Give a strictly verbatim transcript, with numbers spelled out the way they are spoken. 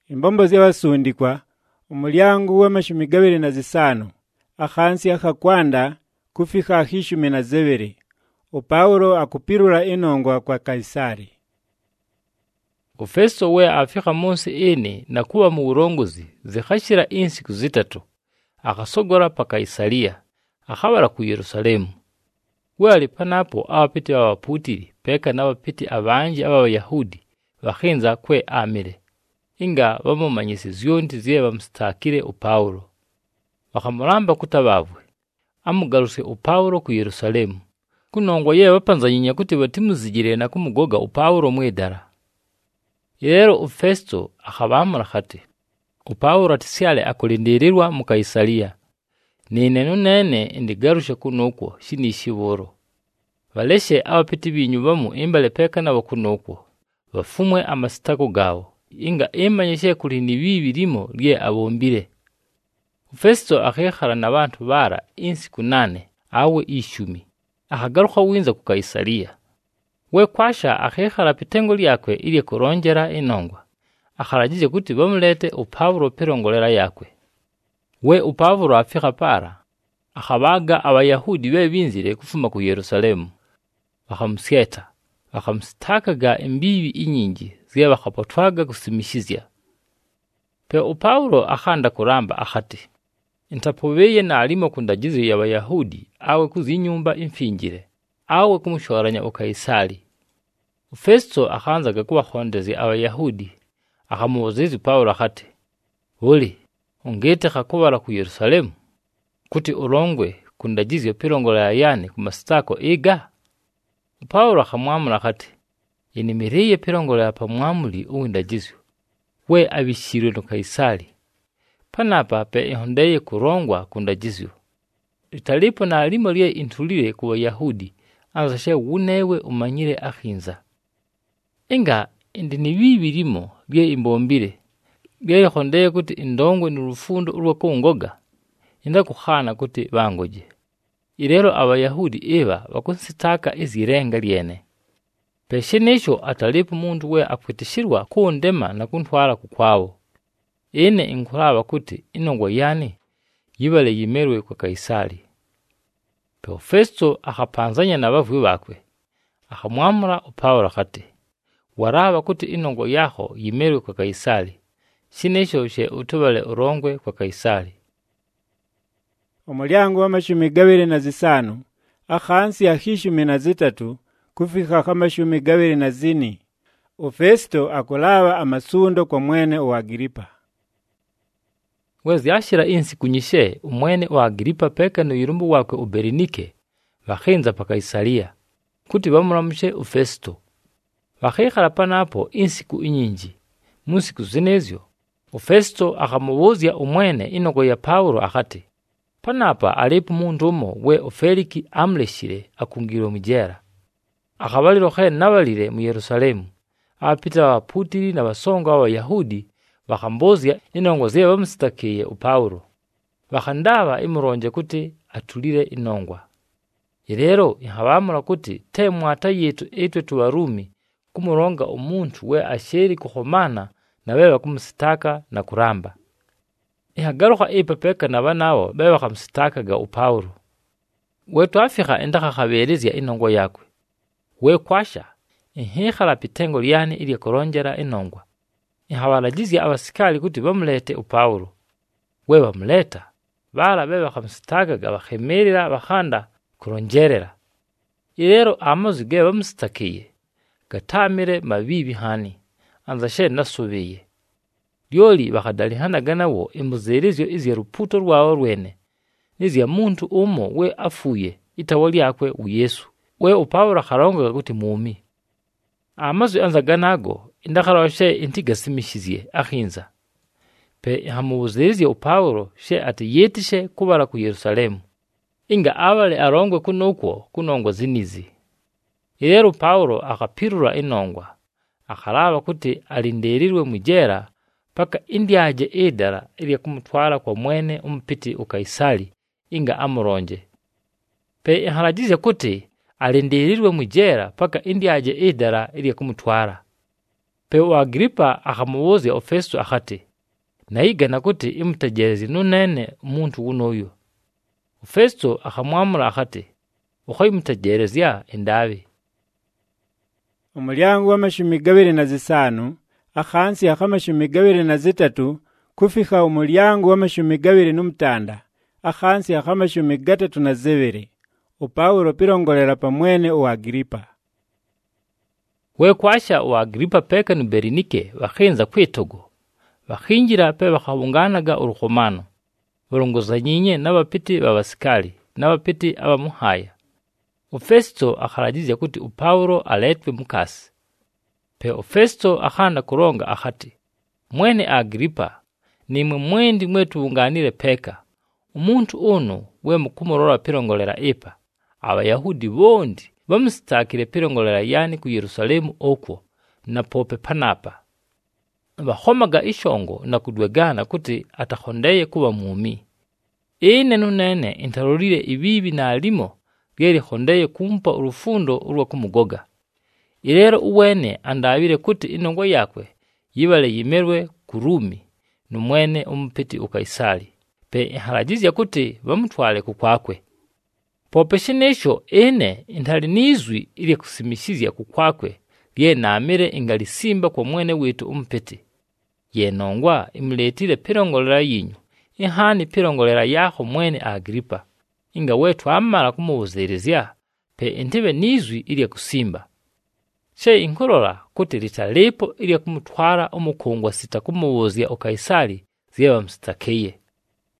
Imbombo z'abasundikwa umulyango w'amashumi gabiri na zisano akhansi akakwanda kufika ahishumi na zebere upaulo akupirula inongwa kwa Kaisari. Ufesto we afika munsi ini na kuwa mu urongozi zikhashira insiku zitatu akasogora pa Kaisaria akhabara ku Yerusalemu. We alipanapo abapiti b'abaputiri peka n'abapiti abanji b'Abayahudi bakhinza kwe amire inga bamumanyise zyondi ziye bamustakire upaulo. Bakamuramba kutabavwe amugaruse upaulo ku Yerusalemu kunongwa ye bapanzanyinya kuti batimuzigire na kumugoga upaulo mwedara. Rero Ufesto akhabamura khati upaulo atisiale akulindirirwa mu Kaisaria nine nunene indigarusha kunokwo shinishiboro baleshe abapiti binyubamu imbale peka na bakunokwo bafumwe amasitako gawo inga imanyeshe kulini bibirimo lye abombire. Ufesto akhekhala n'abantu bara insiku nane awe ishumi akagaruka winza ku Kaisaria. We kwasha akhekhala pitengo lyakwe ili kurongera inongwa akharajije kuti bamulete upaulo perongolera yakwe. We upaulo afika para akhabaga Abayahudi bebinzire kufuma ku Yerusalemu bakamusyeta bakamstakaga imbibi inyingi ziye bakapotwaga kusimishizya. Pe upaulo akhanda kuramba akhati intapobeye na alimo kundagize y'Abayahudi awe kuzinyumba imfingire awe kumushoranya ukaisari. Ufesto akhanzaga kubakhondeze Abayahudi akamubuziza Paulo akhati uli ungete khakubara ku Yerusalemu kuti urongwe kundagize pirongola yani kumastako iga. Paulo akhamwamula akhati inimiriye pirongola pa mwamuli uwindagizo we abishirwe no Kaisari panapa pe ihondeye kurongwa kundagizo italipo na alimo lye intulire ku Bayahudi anzashe wunewe umanyire akhinza inga indi ni bibirimo lye imbombire lye ihondeye kuti indongwe n'urufundo urwo kungoga inda kukhana kuti bangoje. Irero Abayahudi eba bakunsitaka izirenga lyene peshe nisho atalipo mundu we akwitishirwa kuondema na kuntwala kukwawo ine inkuraba kuti inongwa yani yibale yimerwe kwa Kaisari. Pe Ufesto akhapanzanya na bavuye bakwe akhamwamura upaulo khati waraba kuti inongwa yaho yimerwe kwa Kaisari shinesho she utubale urongwe kwa Kaisari. Umulyango w'amashumi gabiri na zisano akhansi ahishumi na zitatu kufika kamashumi gabiri na zini Ufesto akulaba amasundo kwa mwene wa Agripa. Wezi ashira insi kunyishe umwene wa Agripa peka no yirumbu wakwe Uberinike bakhinza pa Kaisaria kuti bamuramushe Ufesto. Bakhekhala panapo insiku inyinji musiku zinezyo Ufesto akhamubuzya umwene inoko ya Paulo akhati panapa alipo mundu umo we Ofeliki amleshire akungiro mujera. Akhabaliro khe nabalire mu Yerusalemu apita abaputiri na basonga b'Abayahudi bakhambozya inongwa ziye bamustakiye upaulo bakhandaba imuronje kuti atulire inongwa. Irero ihabamura kuti temwata yetu etwe tuwarumi kumuronga umuntu we asheri kuhomana na beba kumusitaka na kuramba. Ihagaruka ipepeka na banawo beba kamsitaka ga upaulo. Wetu afika endaka khaberezya inongwa yakwe. We kwasha ihikhala pitengo lyane ili kurongera inongwa. Ihabalagizya abasikali kuti bamulete upaulo. We bamuleta bala beba kamsitaka ga bakhemerera bakhanda kuronjerera. Irero amazi ge bamustakiye gatamire mabibi hani anzashe nasubiye. Lyoli bakadalihana ganawo imuzerezyo izya ruputo rwawo rwene nizya muntu umo we afuye itawali yakwe u Yesu. We upaulo kharonga kuti mumi. Amazi anzaganago indakharoshe intigasimishizye akhinza. Pe hamuzezye upaulo she ati yetishe kubara ku Yerusalemu. Inga abale arongwe kunokwo kunongwa zinizi. Irero Paulo akapirura inongwa akhalaba kuti alinderirwe mujera paka indiaje edara ili kumutwala kwa mwene umpiti ukaisali inga amuronje. Pe ihalajize kuti alinderirwe mujera paka indiaje edara ili kumutwala. Pe u Agripa akamuwozya u Festo akati, naigana kuti imutajerezi nunene umuntu unoyo. U Festo akamwamula akati, ukhayimutajerezya endavi. Umulyango w'amashumi gabiri na zisanu akhansi ak'amashumi gabiri na zitatu kufika umulyango w'amashumi gabiri n'umutanda akhansi ak'amashumi gatatu na zibiri. Upaulo pirongolera pamwene u Agripa. Wekwasha u Agripa peka ni Berinike wakhenza kwitogo. Wakhinjira pe wakawunganaga urukomano. Urongoza nyinye n'abapiti b'abasikali n'abapiti abamuhaya. U Festo akhalajizya kuti u Paulo aletwe mukasi. Pe u Festo akhanda kuronga akhati, mwene Agripa, nimwe mwendi mwetu unganire peka. Umuntu uno we mukumurora pirongolera ipa. Abayahudi bondi bamustakire pirongolera yani ku Yerusalemu okwo na pope panapa. Bahomaga ishongo na kudwegana kuti atakhondeye kuba mumi. Ine nunene intarorire ibibi na alimo geri khondeye kumpa urufundo urwa kumugoga. Irero uwene andabire kuti inongo yakwe yibale yimerwe kurumi numwene umupiti ukaisali. Pe inhalajizya kuti bamutwale kukwakwe. Pope shinesho ene intali nizwi ili kusimishizya kukwakwe ye namire ingalisimba kwa mwene witu umpiti. Ye nongwa imletile pirongolera yinyu, ihani pirongolera yaho mwene Agripa. Inga wetu amala kumuwuzirizya, pe intibe nizwi ili kusimba. Che inkurora kuti litalipo ili kumutwara umukungwa sita kumuwuzya ukaisali ziyeba mstakeye.